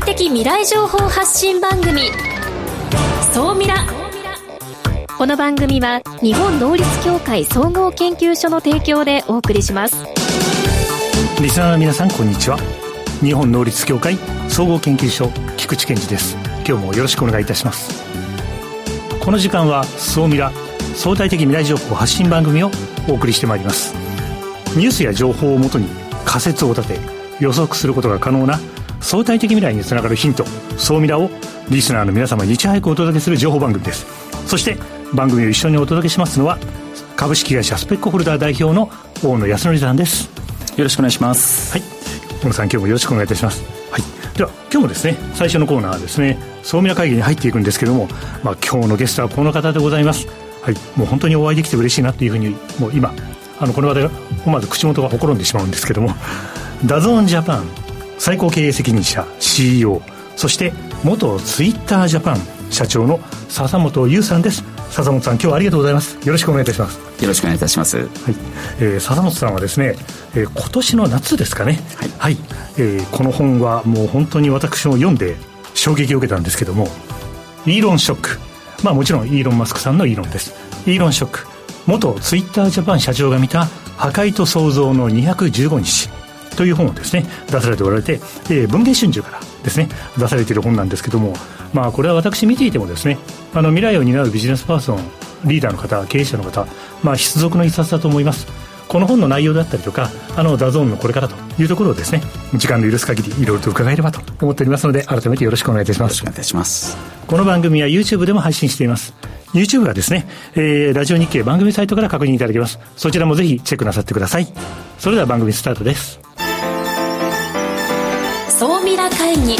的未来情報発信番組総ミラ。この番組は日本能率協会総合研究所の提供でお送りします。 リスナーの皆さん、こんにちは。日本能率協会総合研究所菊池健二です。今日もよろしくお願いいたします。この時間は総ミラ、相対的未来情報発信番組をお送りしてまいります。ニュースや情報をもとに仮説を立て予測することが可能な相対的未来につながるヒント、総ミラをリスナーの皆様にいち早くお届けする情報番組です。そして番組を一緒にお届けしますのは株式会社スペックホルダー代表の大野康則さんです。 よろしくお願いします。 はい、大野さん、今日もよろしくお願いいたします。はい、では今日もですね、最初のコーナーはですね、総ミラ会議に入っていくんですけども、今日のゲストはこの方でございます。はい、もう本当にお会いできて嬉しいなというふうに、もう今この場で思わず口元がほころんでしまうんですけども、ダゾーンジャパン最高経営責任者 CEO、 そして元ツイッタージャパン社長の笹本優さんです。笹本さん、今日はありがとうございます。よろしくお願いいたします。 よろしくお願いいたします。はい、 笹本さんはですね、今年の夏ですかね、はい、この本はもう本当に私も読んで衝撃を受けたんですけども、イーロンショック、もちろんイーロンマスクさんのイーロンです。イーロンショック、元ツイッタージャパン社長が見た破壊と創造の215日という本をですね出されておられて、文藝春秋からですね出されている本なんですけども、これは私見ていてもですね、未来を担うビジネスパーソン、リーダーの方、経営者の方、必読の一冊だと思います。この本の内容だったりとか、ダゾーンのこれからというところをですね、時間の許す限りいろいろと伺えればと思っておりますので、改めてよろしくお願いいたします。 よろしくお願いいたします。 この番組は YouTube でも配信しています。 YouTube はですね、ラジオ日経番組サイトから確認いただけます。そちらもぜひチェックなさってください。それでは番組スタートです。 総ミラ会議。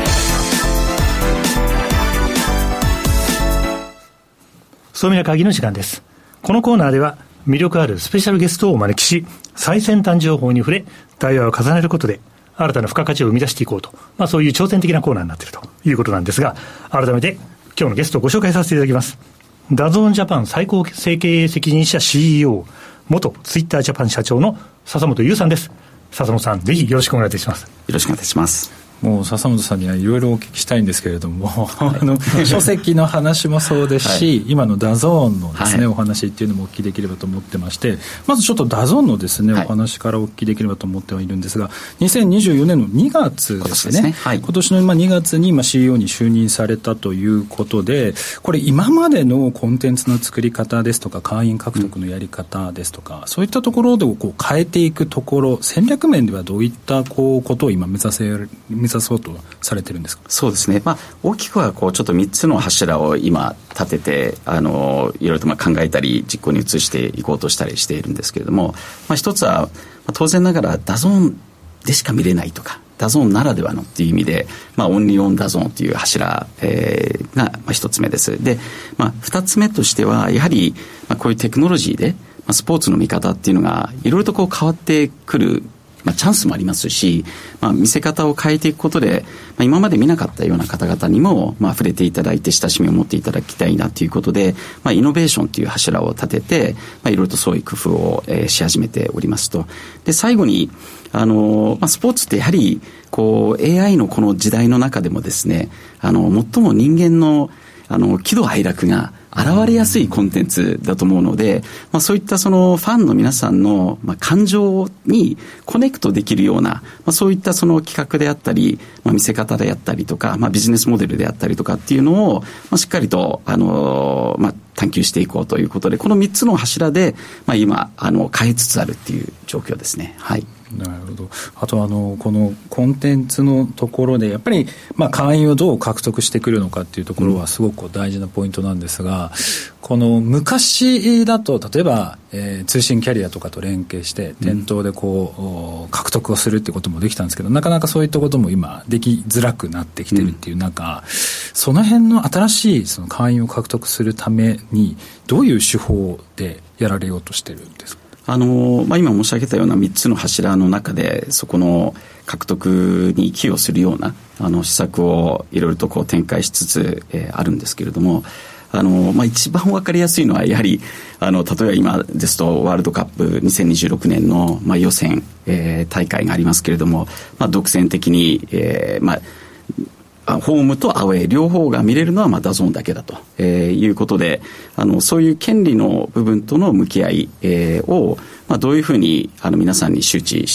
総ミラ会議の時間です。このコーナーでは魅力あるスペシャルゲストをお招きし、最先端情報に触れ対話を重ねることで新たな付加価値を生み出していこうと、そういう挑戦的なコーナーになっているということなんですが、改めて今日のゲストをご紹介させていただきます。ダゾーンジャパン最高経営責任者 CEO、 元ツイッタージャパン社長の笹本優さんです。笹本さん、ぜひよろしくお願いいたします。 よろしくお願いいたします。 もう笹本さんにはいろいろお聞きしたいんですけれども、書籍の話もそうですし、今のダゾーンのですね、お話っていうのもお聞きできればと思ってまして、まずちょっとダゾーンのですね、お話からお聞きできればと思ってはいるんですが、2024年の2月ですね、今年の2月にCEO に就任されたということで、これ今までのコンテンツの作り方ですとか会員獲得のやり方ですとか、そういったところで変えていくところ、戦略面ではどういったことを今目指そうとされてるんですか？ そうですね、大きくはちょっと3つの柱を今立てていろいろと考えたり実行に移していこうとしたりしているんですけれども、一つは当然ながらダゾーンでしか見れないとか、ダゾーンならではのっていう意味で、オンリーオンダゾーンという柱、が一つ目です。で、二つ目としてはやはりこういうテクノロジーでスポーツの見方っていうのがいろいろと変わってくるチャンスもありますし、見せ方を変えていくことで、今まで見なかったような方々にも、触れていただいて親しみを持っていただきたいなということで、イノベーションという柱を立てて、いろいろとそういう工夫を、し始めておりますと。で、最後にスポーツってやはりAI のこの時代の中でもですね、最も人間の喜怒哀楽が現れやすいコンテンツだと思うので、そういったファンの皆さんの感情にコネクトできるような、そういった企画であったり、見せ方であったりとか、ビジネスモデルであったりとかっていうのを、しっかりと探求していこうということで、この3つの柱で、今変えつつあるっていう状況ですね。はい。 なるほど。あとこのコンテンツのところでやっぱり会員をどう獲得してくるのかっていうところはすごく大事なポイントなんですが、この昔だと例えば、通信キャリアとかと連携して店頭で獲得をするってこともできたんですけど、なかなかそういったことも今できづらくなってきてるっていう中、その辺の新しい会員を獲得するためにどういう手法でやられようとしてるんですか？ 今申し上げたような3つの柱の中で、そこの獲得に寄与するような施策をいろいろと展開しつつ、あるんですけれども、一番わかりやすいのはやはり例えば今ですとワールドカップ2026年の予選、大会がありますけれども、独占的に、 ホームとアウェー両方が見れるのはダゾーンだけだと、いうことでそういう権利の部分との向き合い、を、どういうふうに皆さんに周知して、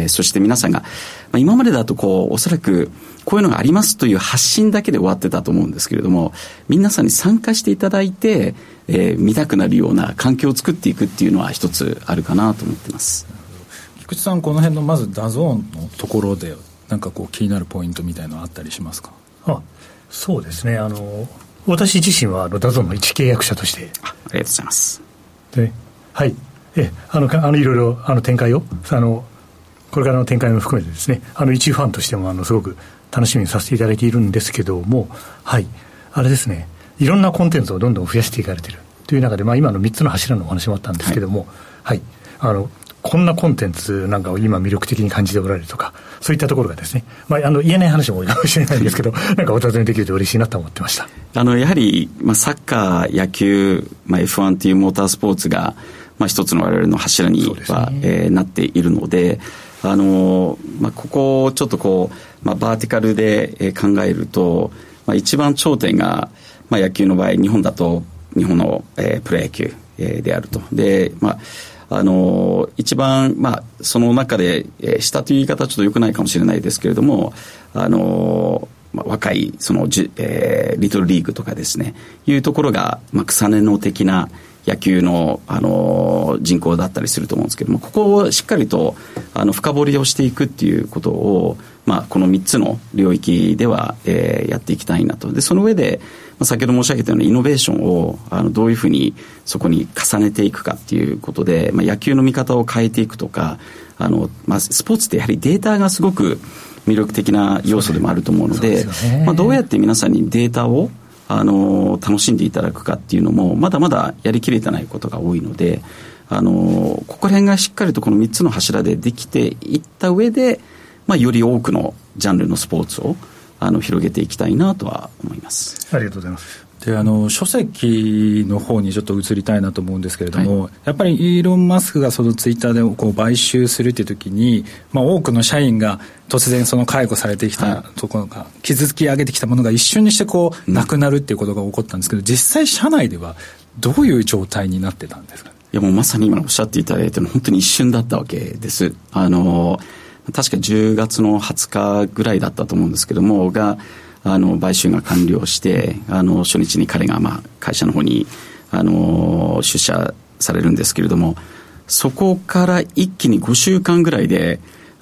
そして皆さんが、今までだとおそらくこういうのがありますという発信だけで終わってたと思うんですけれども、皆さんに参加していただいて、見たくなるような環境を作っていくっていうのは一つあるかなと思ってます。 菊池さん、この辺のまずダゾーンのところでなんか気になるポイントみたいなのあったりしますか？ そうですね、私自身はダゾーンの一契約者としてありがとうございます。 で、はい、いろいろ展開をこれからの展開も含めてですね、一ファンとしてもすごく楽しみにさせていただいているんですけども、はい、あれですね、いろんなコンテンツをどんどん増やしていかれているという中で、今の3つの柱のお話もあったんですけども、はい、こんなコンテンツなんかを今魅力的に感じておられるとか、そういったところがですね、言えない話も多いかもしれないんですけどなんかお尋ねできると嬉しいなと思ってました。 やはり、サッカー、野球、F1 というモータースポーツが、一つの我々の柱には、なっているので、ここをちょっとバーティカルで、考えると、一番頂点が、野球の場合日本だと日本の、プロ野球、であると。で、一番、その中で、下という言い方はちょっと良くないかもしれないですけれども、若いリトルリーグとかですね、いうところが、草根の的な野球の、人口だったりすると思うんですけども、ここをしっかりと深掘りをしていくっていうことを、この3つの領域では、やっていきたいなと。でその上で、先ほど申し上げたようなイノベーションをどういうふうにそこに重ねていくかっていうことで、野球の見方を変えていくとか、スポーツってやはりデータがすごく魅力的な要素でもあると思うので、どうやって皆さんにデータを楽しんでいただくかっていうのもまだまだやりきれてないことが多いので、ここら辺がしっかりとこの3つの柱でできていった上で、より多くのジャンルのスポーツを広げていきたいなとは思います。 ありがとうございます。 で書籍の方にちょっと移りたいなと思うんですけれども、やっぱりイーロン・マスクがそのツイッターで買収するっていう時に、多くの社員が突然その解雇されてきたところが、築き上げてきたものが一瞬にしてなくなるっていうことが起こったんですけど、実際社内ではどういう状態になってたんですか？ いやもうまさに今おっしゃっていただいたのは本当に一瞬だったわけです。確か10月の20日ぐらいだったと思うんですけども買収が完了して初日に彼が会社の方に出社されるんですけれども、そこから一気に5週間ぐらいで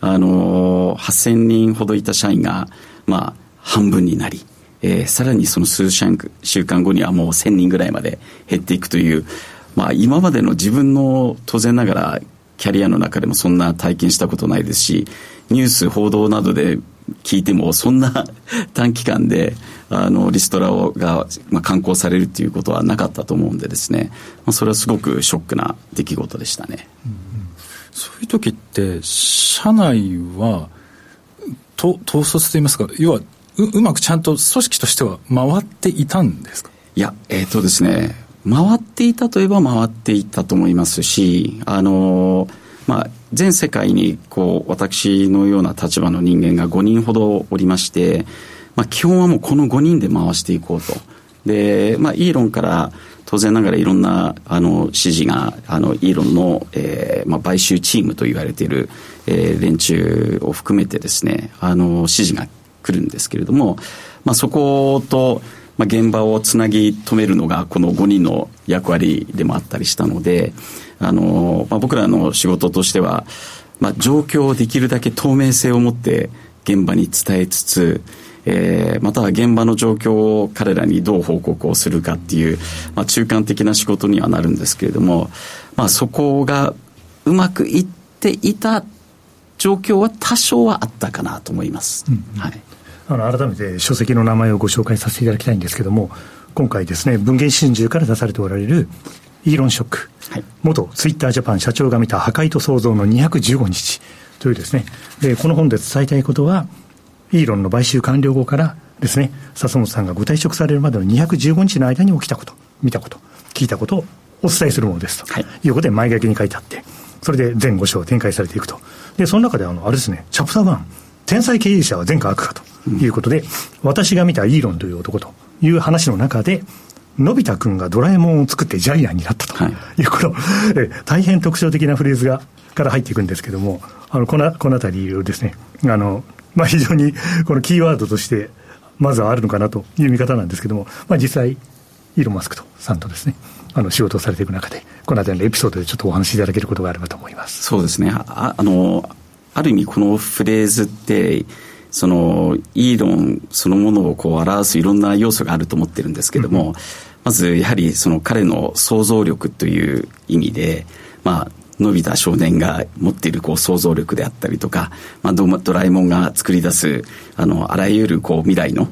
8000人ほどいた社員が半分になり、さらにその数週間後にはもう1000人ぐらいまで減っていくという、今までの自分の当然ながらキャリアの中でもそんな体験したことないですし、ニュース報道などで聞いてもそんな短期間でリストラが刊行されるっていうことはなかったと思うんでですね、それはすごくショックな出来事でしたね。 そういう時って社内は統率といいますか、要はうまくちゃんと組織としては回っていたんですか？ いやですね、回っていたといえば回っていたと思いますし、全世界に私のような立場の人間が5人ほどおりまして、基本はもうこの5人で回していこうと。で、イーロンから当然ながらいろんな指示がイーロンの、買収チームと言われている、連中を含めてですね指示が来るんですけれども、そこと現場をつなぎ止めるのがこの5人の役割でもあったりしたので、僕らの仕事としては、状況をできるだけ透明性を持って現場に伝えつつ、または現場の状況を彼らにどう報告をするかっていう、中間的な仕事にはなるんですけれども、そこがうまくいっていた状況は多少はあったかなと思います。はい。 改めて書籍の名前をご紹介させていただきたいんですけども、今回ですね、文藝春秋から出されておられるイーロンショック、元ツイッタージャパン社長が見た破壊と創造の215日というですね、でこの本で伝えたいことは、イーロンの買収完了後からですね、笹本さんがご退職されるまでの215日の間に起きたこと、見たこと、聞いたことをお伝えするものですと、いうことで前書きに書いてあって、それで全5章展開されていくと。でその中であれですね、チャプター1、天才経営者は善か悪かということで、私が見たイーロンという男という話の中で、のび太くんがドラえもんを作ってジャイアンになったという、この大変特徴的なフレーズから入っていくんですけども、このあたりをですね、非常にこのキーワードとしてまずはあるのかなという見方なんですけども、実際イーロン・マスクさんとですね、仕事をされていく中で、このあたりのエピソードでちょっとお話しいただけることがあればと思います。 そうですね。ある意味このフレーズってそのイーロンそのものをこう表すいろんな要素があると思ってるんですけども、まずやはりその彼の想像力という意味で、のび太少年が持っているこう想像力であったりとか、ドラえもんが作り出すあらゆるこう未来の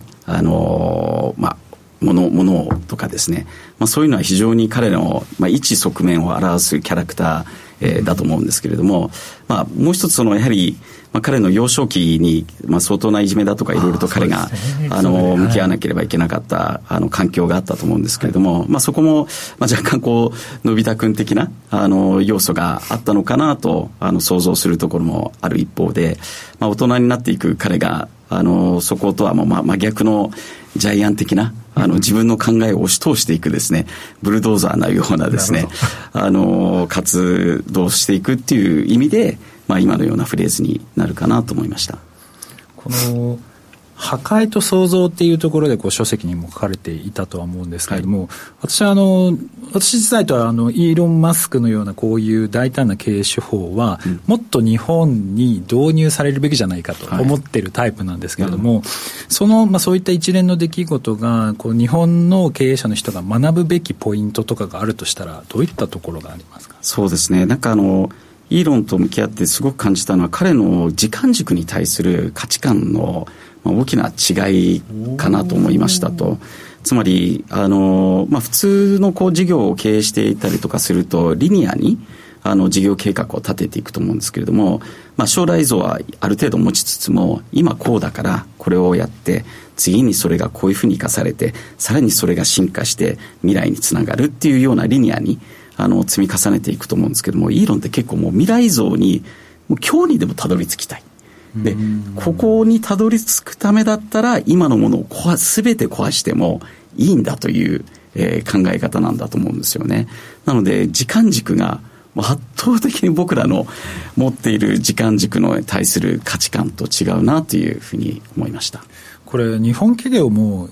ものとかですね、そういうのは非常に彼の、一側面を表すキャラクター、だと思うんですけれども、もう一つやはり、彼の幼少期に、相当ないじめだとかいろいろと彼が、向き合わなければいけなかった環境があったと思うんですけれども、そこも、若干こうのび太くん的な要素があったのかなと想像するところもある一方で、大人になっていく彼がそことは真逆のジャイアン的な自分の考えを押し通していくですね、ブルドーザーのようなですね活動していくっていう意味で、今のようなフレーズになるかなと思いました。 この破壊と創造っていうところでこう書籍にも書かれていたとは思うんですけれども、私自体とはイーロン・マスクのようなこういう大胆な経営手法は、もっと日本に導入されるべきじゃないかと思っているタイプなんですけれども、そういった一連の出来事がこう日本の経営者の人が学ぶべきポイントとかがあるとしたら、どういったところがありますか？ そうですね、イーロンと向き合ってすごく感じたのは、彼の時間軸に対する価値観の大きな違いかなと思いましたと。つまり普通のこう事業を経営していたりとかするとリニアに事業計画を立てていくと思うんですけれども、将来像はある程度持ちつつも、今こうだからこれをやって次にそれがこういうふうに生かされて、さらにそれが進化して未来につながるっていうようなリニアに積み重ねていくと思うんですけども、イーロンって結構もう未来像にもう今日にでもたどり着きたい。で、ここにたどり着くためだったら今のものを全て壊してもいいんだという、考え方なんだと思うんですよね。なので時間軸が圧倒的に僕らの持っている時間軸の対する価値観と違うなというふうに思いました。 これ日本企業も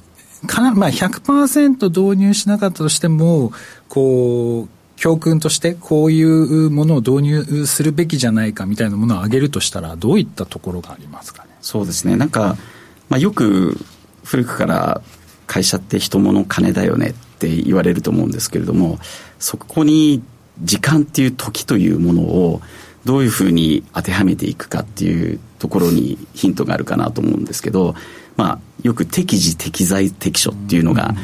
100% 導入しなかったとしても、こう教訓としてこういうものを導入するべきじゃないかみたいなものを挙げるとしたら、どういったところがありますかね？ そうですね、よく古くから会社って人物金だよねって言われると思うんですけれども、そこに時間っていう時というものをどういうふうに当てはめていくかっていうところにヒントがあるかなと思うんですけど、よく適時適材適所っていうのが、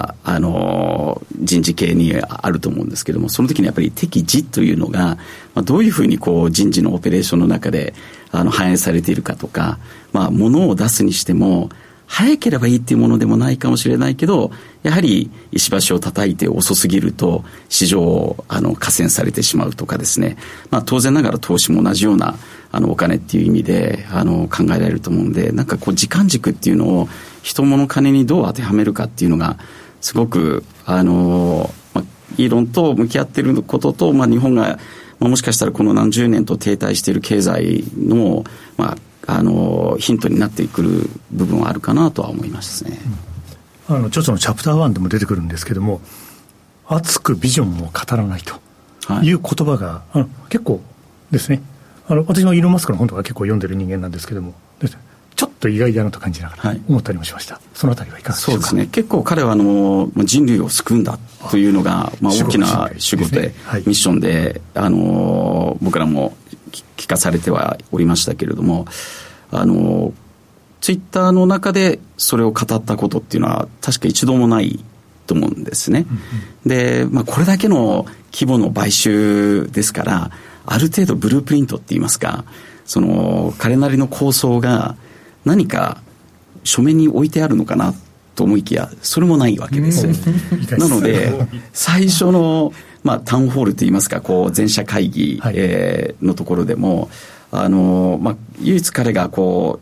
人事系にあると思うんですけども、その時にやっぱり適時というのが、どういうふうにこう人事のオペレーションの中で反映されているかとか、物を出すにしても早ければいいっていうものでもないかもしれないけど、やはり石橋を叩いて遅すぎると市場を寡占されてしまうとかですね、当然ながら投資も同じようなお金っていう意味で考えられると思うんで、こう時間軸っていうのを人物金にどう当てはめるかっていうのがすごくイーロンと向き合っていることと、日本がもしかしたらこの何十年と停滞している経済のヒントになってくる部分はあるかなとは思いますね。 著書のチャプター1でも出てくるんですけども、熱くビジョンを語らないという言葉が、結構ですね、私もイーロン・マスクの本とか結構読んでる人間なんですけども、ちょっと意外だなと感じながら思ったりもしました。そのあたりはいかがでしょうか？ そうですね、結構彼は人類を救うんだというのが、大きな仕事で、ミッションで僕らも聞かされてはおりましたけれども、ツイッターの中でそれを語ったことっていうのは確か一度もないと思うんですね。で、これだけの規模の買収ですから、ある程度ブループリントって言いますか、彼なりの構想が何か書面に置いてあるのかなと思いきや、それもないわけです。なので最初のタウンホールといいますか、こう全社会議、のところでも唯一彼がこう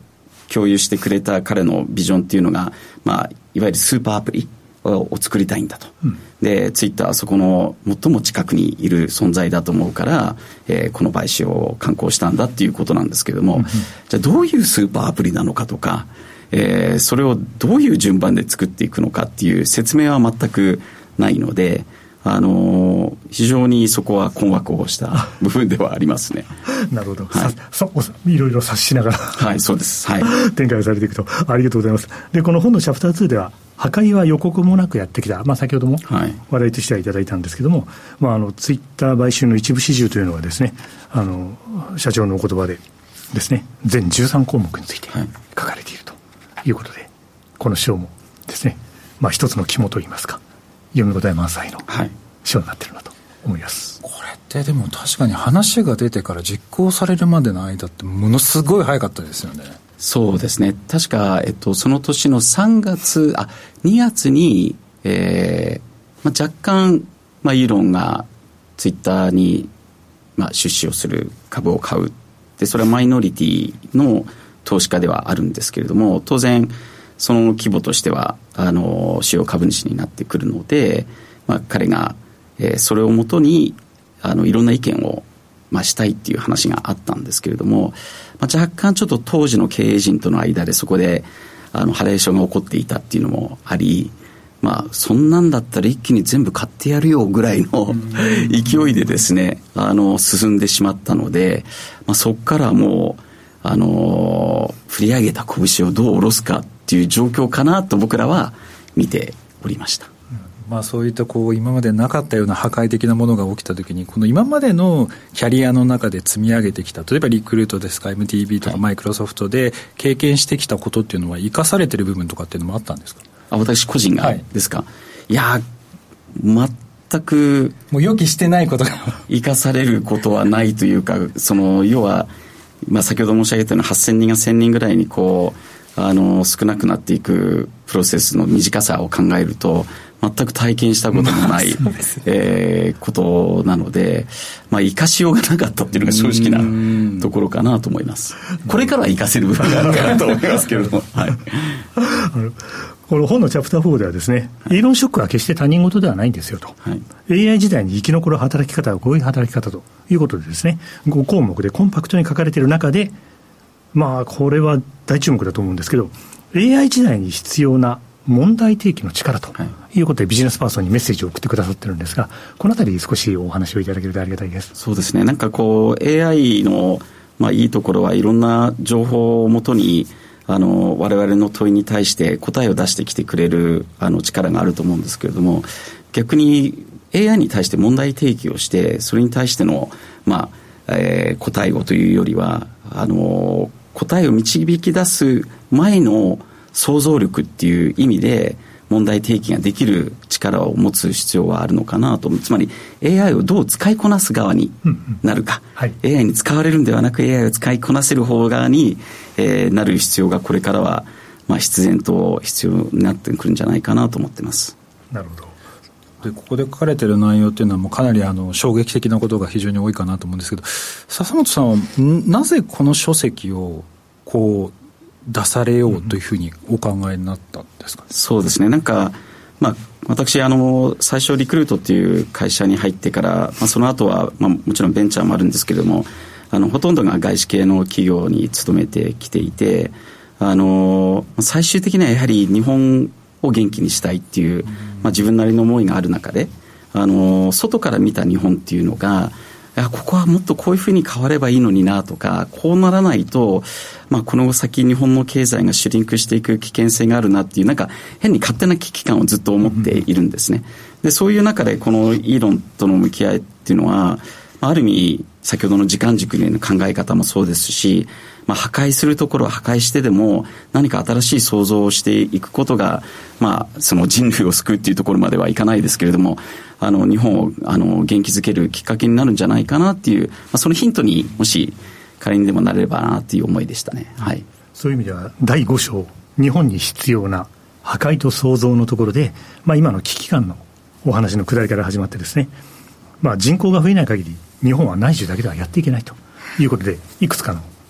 共有してくれた彼のビジョンっていうのが、いわゆるスーパーアプリを作りたいんだと、でツイッターはそこの最も近くにいる存在だと思うから、この買収を敢行したんだっていうことなんですけども、じゃあどういうスーパーアプリなのかとか、それをどういう順番で作っていくのかっていう説明は全くないので、非常にそこは困惑をした部分ではありますね。 なるほど、いろいろ察しながらはい、そうです、はい、 展開されていくと。ありがとうございます。でこの本のチャプター2では破壊は予告もなくやってきた、先ほども話題としてはいただいたんですけども、ツイッター買収の一部始終というのはですね、社長のお言葉でですね、全13項目について書かれているということで、この章もですね、一つの肝といいますか、読み応え満載の章になっているなと思います。 これってでも確かに話が出てから実行されるまでの間ってものすごい早かったですよね。 そうですね。確か、その年の2月に、若干、イーロンがツイッターに、出資をする株を買う。で、それはマイノリティの投資家ではあるんですけれども、当然、その規模としては、主要株主になってくるので、彼が、それをもとに、いろんな意見を、したいっていう話があったんですけれども、若干ちょっと当時の経営陣との間でそこでハレーションが起こっていたっていうのもあり、そんなんだったら一気に全部買ってやるよぐらいの勢いでですね、進んでしまったので、そこからもう振り上げた拳をどう下ろすかっていう状況かなと僕らは見ておりました。 そういった今までなかったような破壊的なものが起きたときに、この今までのキャリアの中で積み上げてきた、例えばリクルートですか MTV とかマイクロソフトで経験してきたことっていうのは生かされてる部分とかっていうのもあったんですか？ 私個人がですか？いや全くもう予期してないことが生かされることはないというか、要は、先ほど申し上げたような8000人が1000人ぐらいに少なくなっていくプロセスの短さを考えると全く体験したことのない、ことなので、生かしようがなかったっていうのが正直なところかなと思います。これからは生かせる部分があるかなと思いますけれども、はい、 この本のチャプター4ではですね、イーロンショックは決して他人事ではないんですよと、AI 時代に生き残る働き方はこういう働き方ということでですね、5項目でコンパクトに書かれている中で、これは大注目だと思うんですけど、 AI 時代に必要な問題提起の力ということでビジネスパーソンにメッセージを送ってくださってるんですが、このあたり少しお話をいただけるとありがたいです。 そうですね。AI のいいところはいろんな情報をもとに我々の問いに対して答えを出してきてくれる力があると思うんですけれども、逆に AI に対して問題提起をしてそれに対しての答えをというよりは答えを導き出す前の想像力っていう意味で問題提起ができる力を持つ必要はあるのかなと。つまり AI をどう使いこなす側になるか、AI に使われるんではなく AI を使いこなせる方側に、なる必要がこれからは必然と必要になってくるんじゃないかなと思ってます。 なるほど。 でここで書かれている内容っていうのはもうかなり衝撃的なことが非常に多いかなと思うんですけど、笹本さんはなぜこの書籍を出されようというふうにお考えになったんですか？ そうですね。私最初リクルートっていう会社に入ってから、その後は、もちろんベンチャーもあるんですけれども、ほとんどが外資系の企業に勤めてきていて、最終的にはやはり日本を元気にしたいっていう、自分なりの思いがある中で、外から見た日本っていうのが、ここはもっとこういうふうに変わればいいのになとか、こうならないと、この先日本の経済がシュリンクしていく危険性があるなっていう変に勝手な危機感をずっと思っているんですね。でそういう中でこのイーロンとの向き合いっていうのはある意味先ほどの時間軸への考え方もそうですし、破壊するところは破壊してでも何か新しい創造をしていくことが、その人類を救うっていうところまではいかないですけれども、日本を元気づけるきっかけになるんじゃないかなっていう、そのヒントにもし仮にでもなれればなっていう思いでしたね。はい、 そういう意味では第5章日本に必要な破壊と創造のところで、今の危機感のお話の下りから始まってですね、人口が増えない限り日本は内需だけではやっていけないということでいくつかの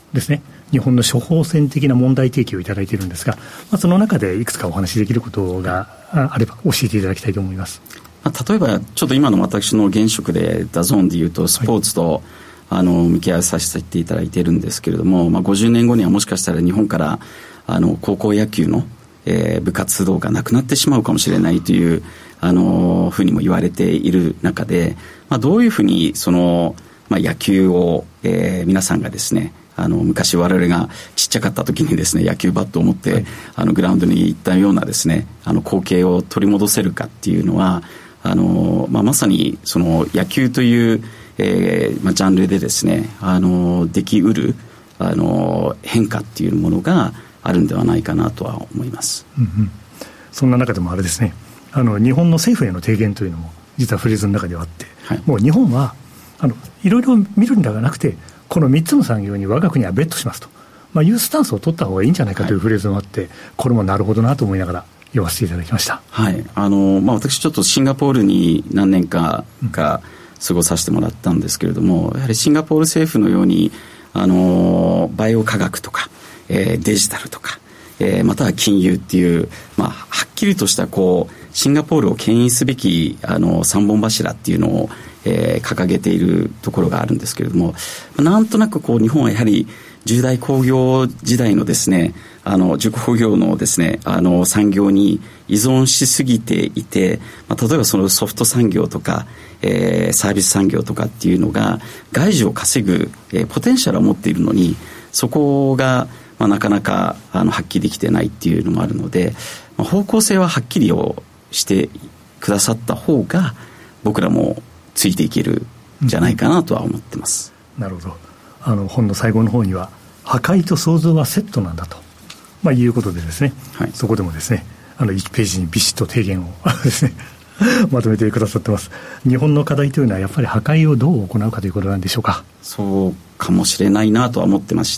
ですね、日本の処方箋的な問題提起をいただいているんですが、その中でいくつかお話しできることがあれば教えていただきたいと思います。 例えばちょっと今の私の現職でダゾーンでいうとスポーツと、向き合わさせていただいているんですけれども、50年後にはもしかしたら日本から高校野球の、部活動がなくなってしまうかもしれないというふうにも言われている中で、どういうふうにその、野球を、皆さんがですね、昔我々がちっちゃかった時にですね、野球バットを持って、グラウンドに行ったようなですね、光景を取り戻せるかっていうのはまさにその野球という、ジャンルでですね、できうる変化っていうものがあるんではないかなとは思います、 そんな中でもあれですね、日本の政府への提言というのも実はフレーズの中ではあって、もう日本はいろいろ見るんではなくて、この3つの産業に我が国はベットしますと、いうスタンスを取った方がいいんじゃないかというフレーズもあって、これもなるほどなと思いながら読ませていただきました。 私ちょっとシンガポールに何年か過ごさせてもらったんですけれども、やはりシンガポール政府のようにバイオ科学とか、デジタルとか、または金融っていう、はっきりとしたシンガポールを牽引すべき三本柱っていうのを、掲げているところがあるんですけれども、なんとなく日本はやはり10代工業時代のですね、重工業のですね、産業に依存しすぎていて、例えばそのソフト産業とか、サービス産業とかっていうのが外需を稼ぐ、ポテンシャルを持っているのに、そこが、なかなか発揮できてないっていうのもあるので、方向性ははっきりをしてくださった方が僕らもついていけるんじゃないかなとは思ってます、 なるほど。本の最後の方には破壊と創造はセットなんだと、いうことでですね、そこでもですね、1ページにビシッと提言をですねまとめてくださってます。日本の課題というのはやっぱり破壊をどう行うかということなんでしょうか。 そうかもしれないなとは思ってまして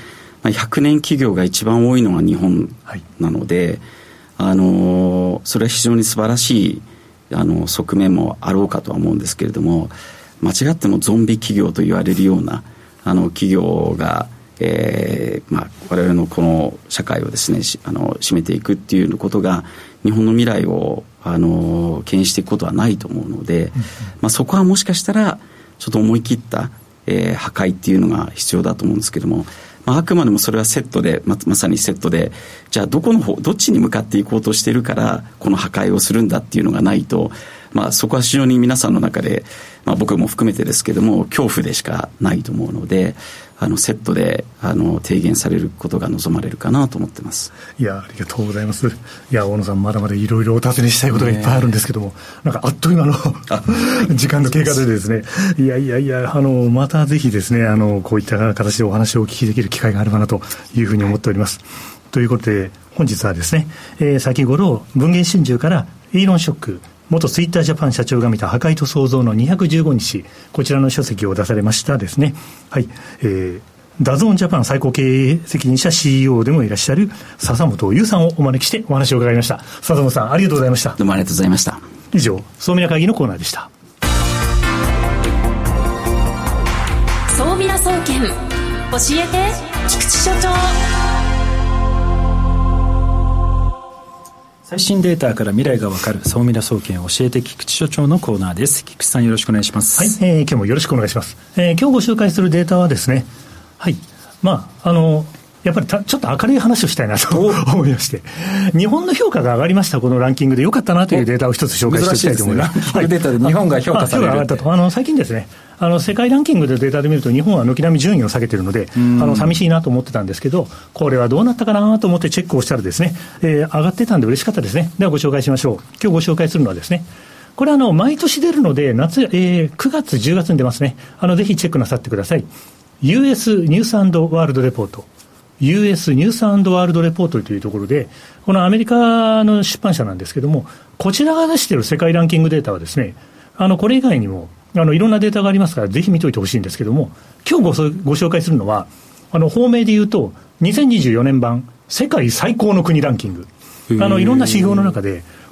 、100年企業が一番多いのは日本なので、それは非常に素晴らしい側面もあろうかとは思うんですけれども、間違ってもゾンビ企業と言われるような企業が、我々のこの社会をですね占めていくっていうことが日本の未来を牽引していくことはないと思うので、そこはもしかしたらちょっと思い切った、破壊っていうのが必要だと思うんですけども、あくまでもそれはセットで、まさにセットで、じゃあどっちに向かっていこうとしているからこの破壊をするんだっていうのがないと、そこは非常に皆さんの中で、僕も含めてですけども恐怖でしかないと思うので、セットで提言されることが望まれるかなと思ってます。 いや、ありがとうございます。いや、大野さんまだまだいろいろお尋ねしたいことがいっぱいあるんですけども、なんかあっという間の時間の経過でですね、いやまたぜひですねこういった形でお話をお聞きできる機会があればなというふうに思っております。ということで本日はですね、先頃文藝春秋からイーロン・ショック元ツイッタージャパン社長が見た破壊と創造の215日、こちらの書籍を出されましたですね。ダゾーンジャパン最高経営責任者 CEO でもいらっしゃる笹本優さんをお招きしてお話を伺いました。笹本さん、ありがとうございました。 どうもありがとうございました。 以上、総ミラ会議のコーナーでした。 総ミラ総研、教えて菊池所長。 最新データから未来がわかる総ミラ総研教えて菊池所長のコーナーです。菊池さん、よろしくお願いします。 今日もよろしくお願いします。今日ご紹介するデータはですね、やっぱりちょっと明るい話をしたいなと思いまして、日本の評価が上がりましたこのランキングで良かったなというデータを一つ紹介していきたいと思います。 珍しいですね、ランキングデータで日本が評価される評価が上がったと。最近ですね、世界ランキングでデータで見ると日本は軒並み順位を下げているので、寂しいなと思ってたんですけど、これはどうなったかなと思ってチェックをしたらですね、上がってたんで嬉しかったですね。ではご紹介しましょう。今日ご紹介するのはですね、これ毎年出るので9月10月に出ますね。ぜひチェックなさってください。US ニュース&ワールドレポート、US ニュース&ワールドレポートというところで、このアメリカの出版社なんですけども、こちらが出している世界ランキングデータはですね、これ以外にもいろんなデータがありますからぜひ見といてほしいんですけども、今日ご紹介するのは法名で言うと2024年版世界最高の国ランキング、いろんな指標の中で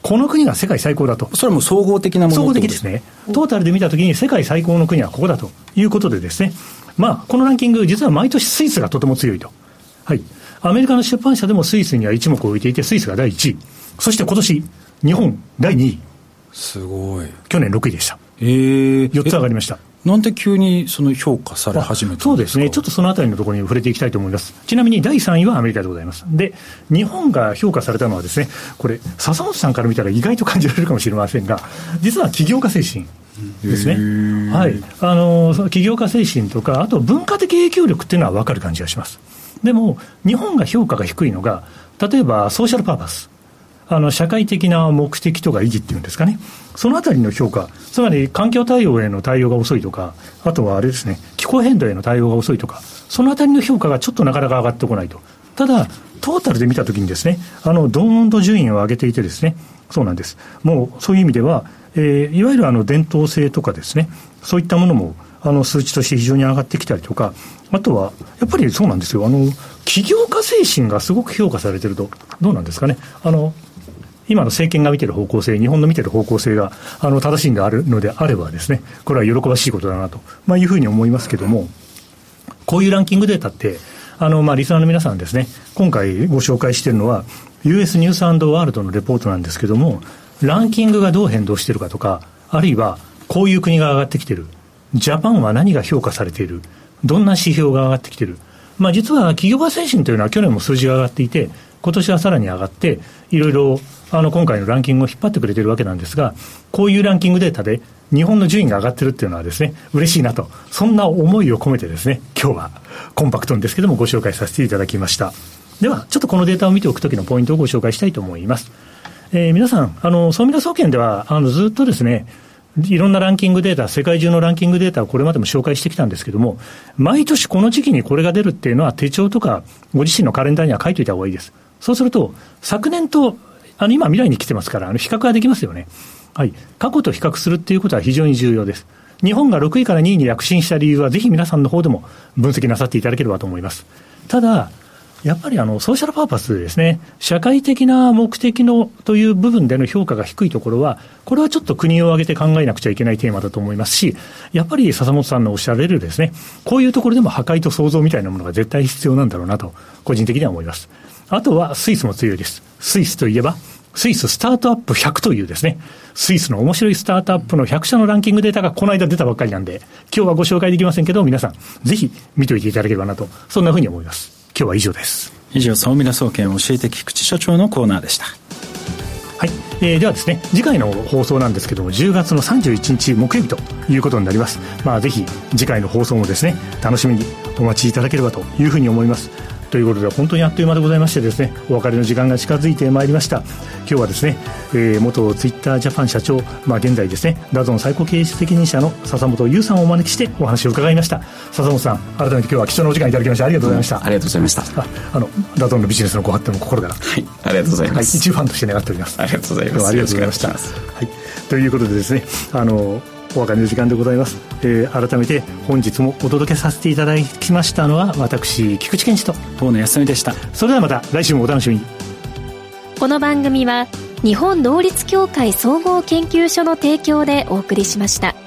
この国が世界最高だと。 それはもう総合的なもの総合的ですね。トータルで見たときに世界最高の国はここだということでですね、このランキング実は毎年スイスがとても強いと。はい。アメリカの出版社でもスイスには一目置いていて、スイスが第1位。そして今年、日本第2位。 すごい。 去年6位でした。4つ上がりました。 なんで急にその評価され始めたんですか？ そうですね。ちょっとそのあたりのところに触れていきたいと思います。ちなみに第3位はアメリカでございます。で、日本が評価されたのはですね、これ、笹本さんから見たら意外と感じられるかもしれませんが、実は起業家精神ですね。はい。起業家精神とか、あと文化的影響力っていうのは分かる感じがします。でも、日本が評価が低いのが、例えばソーシャルパーパス。社会的な目的とか維持っていうんですかね。そのあたりの評価、つまり環境対応への対応が遅いとか、あとはあれですね、気候変動への対応が遅いとか、そのあたりの評価がちょっとなかなか上がってこないと。ただ、トータルで見たときにですね、ドーンと順位を上げていてですね、そうなんです。もうそういう意味では、いわゆる伝統性とかですね、そういったものも数値として非常に上がってきたりとか、あとはやっぱりそうなんですよ。起業家精神がすごく評価されてると、どうなんですかね。今の政権が見てる方向性、日本の見てる方向性が正しいのであればですね、これは喜ばしいことだなと、いうふうに思いますけども、こういうランキングデータってリスナーの皆さんですね、今回ご紹介しているのは US ニュース&ワールドのレポートなんですけども、ランキングがどう変動しているかとか、あるいはこういう国が上がってきている、ジャパンは何が評価されている、どんな指標が上がってきている、実は企業家精神というのは去年も数字が上がっていて、今年はさらに上がって、いろいろ今回のランキングを引っ張ってくれているわけなんですが、こういうランキングデータで日本の順位が上がってるっていうのはですね、嬉しいなと、そんな思いを込めてですね、今日はコンパクトにですけどもご紹介させていただきました。ではちょっとこのデータを見ておくときのポイントをご紹介したいと思います。皆さん総ミラ総研ではずっとですね、いろんなランキングデータ、世界中のランキングデータをこれまでも紹介してきたんですけども、毎年この時期にこれが出るっていうのは手帳とかご自身のカレンダーには書いておいた方がいいです。そうすると昨年と今未来に来てますから比較ができますよね。はい。過去と比較するっていうことは非常に重要です。日本が6位から2位に躍進した理由はぜひ皆さんの方でも分析なさっていただければと思います。ただやっぱりソーシャルパーパスですね、社会的な目的のという部分での評価が低いところは、これはちょっと国を挙げて考えなくちゃいけないテーマだと思いますし、やっぱり笹本さんのおっしゃられるですね、こういうところでも破壊と創造みたいなものが絶対必要なんだろうなと個人的には思います。あとはスイスも強いです。スイスといえばスイススタートアップ100というですね、スイスの面白いスタートアップの100社のランキングデータがこの間出たばっかりなんで、今日はご紹介できませんけど、皆さんぜひ見ておいていただければなと、そんなふうに思います。今日は以上です。 以上、総ミラ総研教えて菊池所長のコーナーでした。 はい。ではですね、次回の放送なんですけども、10月の31日木曜日ということになります。ぜひ次回の放送もですね、楽しみにお待ちいただければというふうに思います。ということで本当にあっという間でございましてですね、お別れの時間が近づいてまいりました。今日はですね、元ツイッタージャパン社長、現在ですねダゾン最高経営責任者の笹本優さんをお招きしてお話を伺いました。笹本さん、改めて今日は貴重なお時間いただきましてありがとうございました。 ありがとうございました。 ダゾンのビジネスのご発展も心から、 はい、ありがとうございます。 一ファンとして願っております。 ありがとうございます。 今日はありがとうございました。はい、ということでですね、お別れの時間でございます。改めて本日もお届けさせていただきましたのは私菊池健二と大野康美でした。 それではまた来週もお楽しみに。 この番組は日本能率協会総合研究所の提供でお送りしました。